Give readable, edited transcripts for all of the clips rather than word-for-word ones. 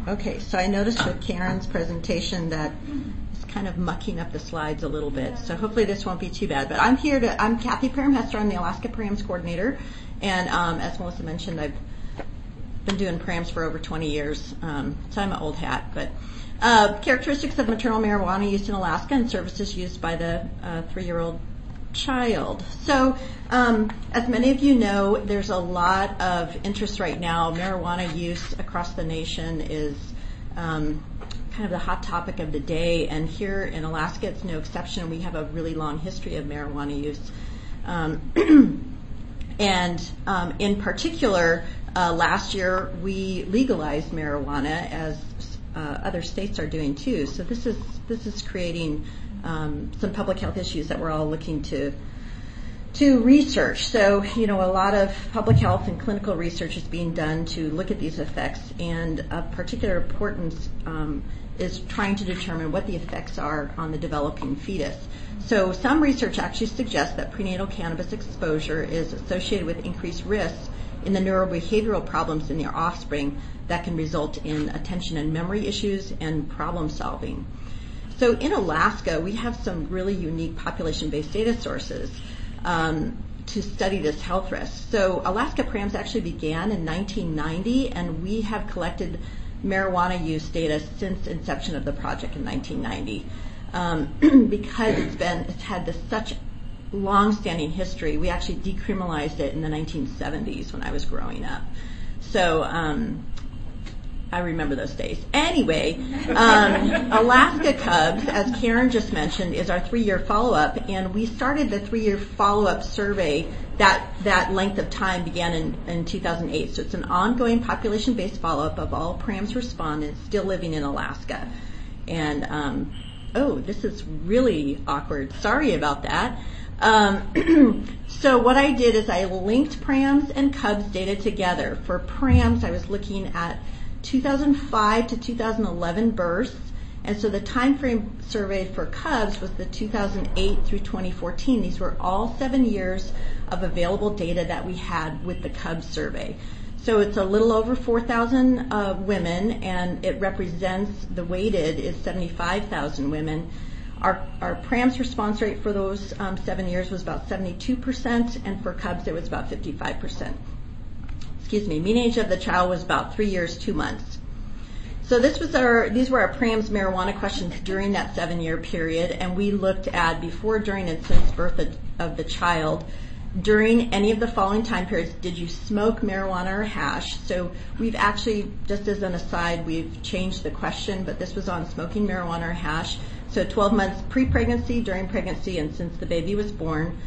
Okay, so I noticed with Karen's presentation that it's kind of mucking up the slides a little bit, so hopefully this won't be too bad. But I'm Kathy Parham-Hester, I'm the Alaska Params Coordinator, and as Melissa mentioned, I've been doing params for over 20 years, so I'm an old hat. But characteristics of maternal marijuana use in Alaska and services used by the 3-year-old child. So, as many of you know, there's a lot of interest right now. Marijuana use across the nation is kind of the hot topic of the day, and here in Alaska it's no exception. We have a really long history of marijuana use. And in particular, last year we legalized marijuana, as other states are doing too. So this is creating some public health issues that we're all looking to research. So, a lot of public health and clinical research is being done to look at these effects, and of particular importance is trying to determine what the effects are on the developing fetus. So some research actually suggests that prenatal cannabis exposure is associated with increased risks in the neurobehavioral problems in their offspring that can result in attention and memory issues and problem solving. So in Alaska, we have some really unique population-based data sources to study this health risk. So Alaska Params actually began in 1990, and we have collected marijuana use data since inception of the project in 1990. Because it's had such long-standing history, we actually decriminalized it in the 1970s when I was growing up. So I remember those days. Anyway, Alaska Cubs, as Karen just mentioned, is our 3-year follow-up, and we started the 3-year follow-up survey. That length of time began in 2008. So it's an ongoing population-based follow-up of all params respondents still living in Alaska. And this is really awkward. Sorry about that. So what I did is I linked params and cubs data together. For params, I was looking at 2005 to 2011 births, and so the time frame surveyed for cubs was the 2008 through 2014. These were all 7 years of available data that we had with the cubs survey. So it's a little over 4,000 women, and it represents, the weighted is 75,000 women. Our params response rate for those 7 years was about 72%, and for cubs it was about 55%. Mean age of the child was about 3 years, 2 months. So these were our params marijuana questions during that 7-year period, and we looked at before, during, and since birth of the child. During any of the following time periods, did you smoke marijuana or hash? So we've actually, just as an aside, we've changed the question, but this was on smoking marijuana or hash. So 12 months pre-pregnancy, during pregnancy, and since the baby was born.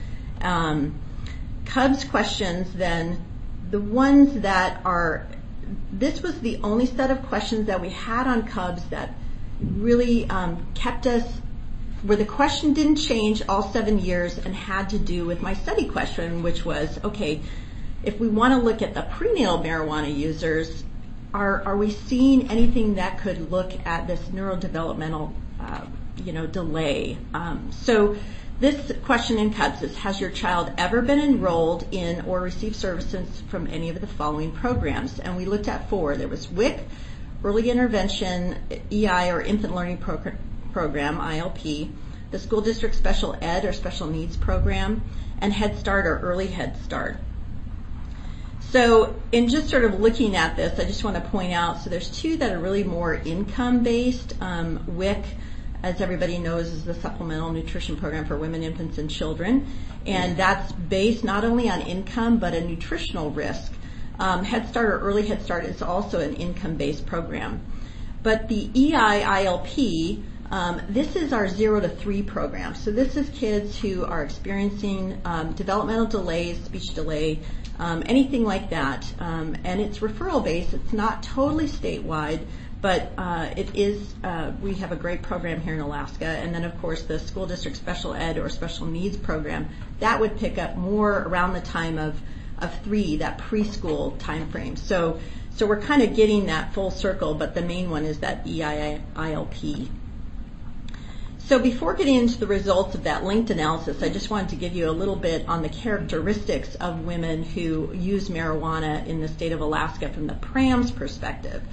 Cubs questions then, the ones that this was the only set of questions that we had on cubs that really kept us, where the question didn't change all 7 years and had to do with my study question, which was, okay, if we want to look at the prenatal marijuana users, are we seeing anything that could look at this neurodevelopmental delay? So this question in cubs is, has your child ever been enrolled in or received services from any of the following programs? And we looked at 4. There was WIC, Early Intervention, EI or Infant Learning Program, ILP, the School District Special Ed or Special Needs Program, and Head Start or Early Head Start. So in just sort of looking at this, I just want to point out, so there's 2 that are really more income-based. WIC, as everybody knows, is the Supplemental Nutrition Program for Women, Infants, and Children, and that's based not only on income but a nutritional risk. Head Start or Early Head Start is also an income-based program. But the EI-ILP, this is our 0 to 3 program. So this is kids who are experiencing developmental delays, speech delay, anything like that. And it's referral-based. It's not totally statewide, but it is. We have a great program here in Alaska. And then, of course, the School District Special Ed or Special Needs Program, that would pick up more around the time of 3, that preschool time frame. So we're kind of getting that full circle, but the main one is that EI-ILP. So before getting into the results of that linked analysis, I just wanted to give you a little bit on the characteristics of women who use marijuana in the state of Alaska from the params perspective.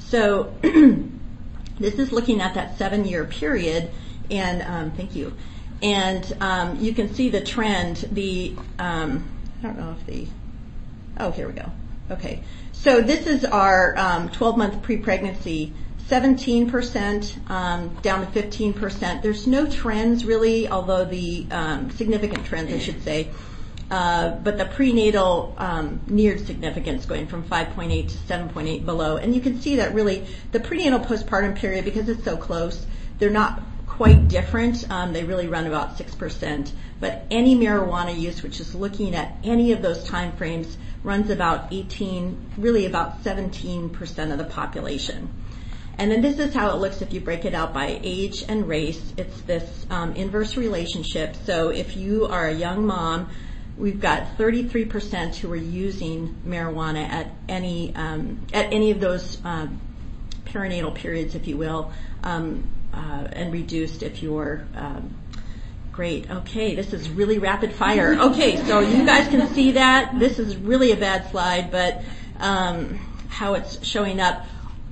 So this is looking at that 7-year period, and thank you. And you can see the trend. I don't know if here we go. Okay. So this is our 12-month pre-pregnancy, 17% down to 15%. There's no trends really, although the significant trends, I should say. But the prenatal neared significance, going from 5.8 to 7.8 below. And you can see that really the prenatal postpartum period, because it's so close, they're not quite different. They really run about 6%. But any marijuana use, which is looking at any of those time frames, runs about 18, really about 17% of the population. And then this is how it looks if you break it out by age and race. It's this inverse relationship. So if you are a young mom, we've got 33% who are using marijuana at any of those perinatal periods, if you will, and reduced if you're great. Okay, this is really rapid fire. Okay, so you guys can see that. This is really a bad slide, but how it's showing up.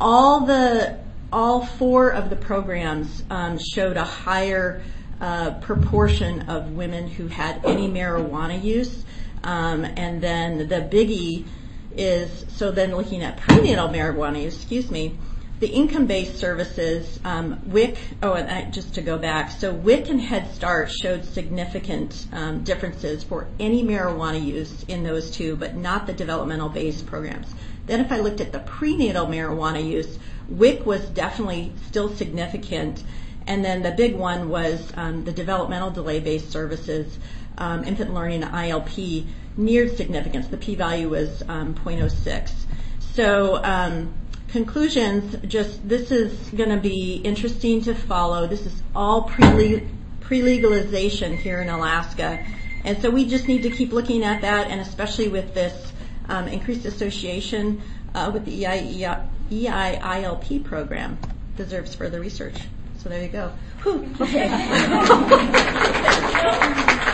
All 4 of the programs showed a higher proportion of women who had any marijuana use. And then the biggie is, so then looking at prenatal marijuana use, the income-based services, WIC, just to go back, so WIC and Head Start showed significant differences for any marijuana use in those 2, but not the developmental-based programs. Then if I looked at the prenatal marijuana use, WIC was definitely still significant, and then the big one was the developmental delay-based services, infant learning, ILP, neared significance. The p-value was 0.06. So conclusions, this is going to be interesting to follow. This is all pre-legalization here in Alaska. And so we just need to keep looking at that, and especially with this increased association with the EIILP program, deserves further research. So there you go. Whew, okay.